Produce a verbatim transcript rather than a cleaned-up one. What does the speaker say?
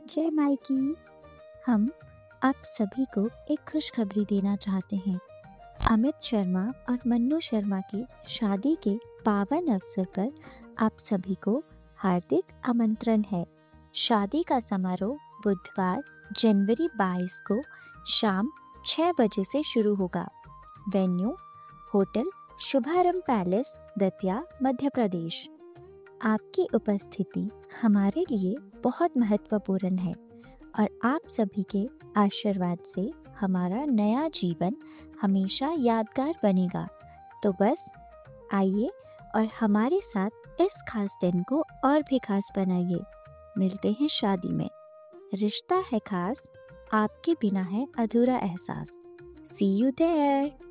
जय माइकी। हम आप सभी को एक खुशखबरी देना चाहते हैं। अमित शर्मा और मन्नू शर्मा की शादी के पावन अवसर पर आप सभी को हार्दिक आमंत्रण है। शादी का समारोह बुधवार जनवरी बाईस को शाम छह बजे से शुरू होगा। Venue hotel Shubharambh palace, Datia, Madhya Pradesh. आपकी उपस्थिति हमारे लिए बहुत महत्वपूर्ण है और आप सभी के आशीर्वाद से हमारा नया जीवन हमेशा यादगार बनेगा। तो बस आइए और हमारे साथ इस खास दिन को और भी खास बनाइए। मिलते हैं शादी में। रिश्ता है खास, आपके बिना है अधूरा एहसास। See you there.